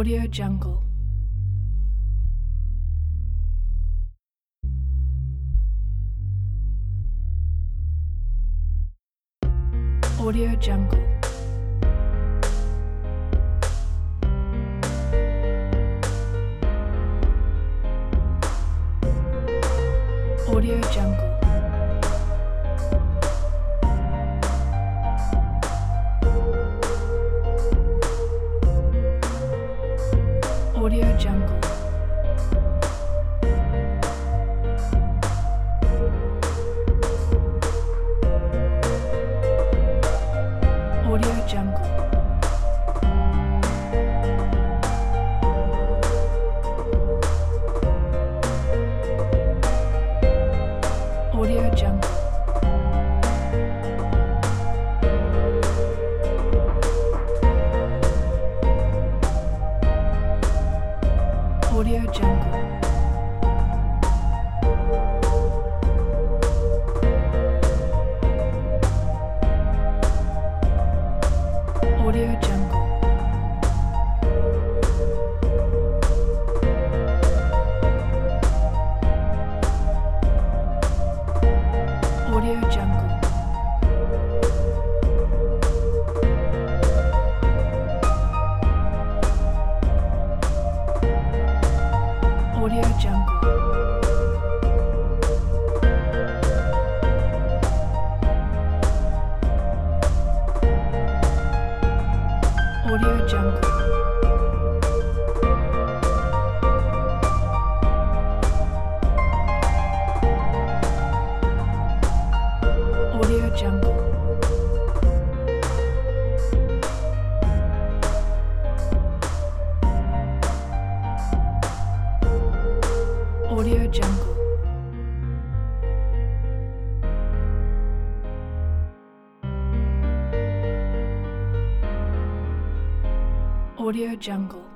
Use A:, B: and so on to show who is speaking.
A: Audio Jungle. Audio Jungle. Audio Jungle. Audio Jungle. Audio Jungle. Audio Jungle. Audio Jungle. Audio Jungle. Audio Jungle. Audio Jungle. Audio Jungle. Audio Jungle. Audio Jungle. Audio Jungle.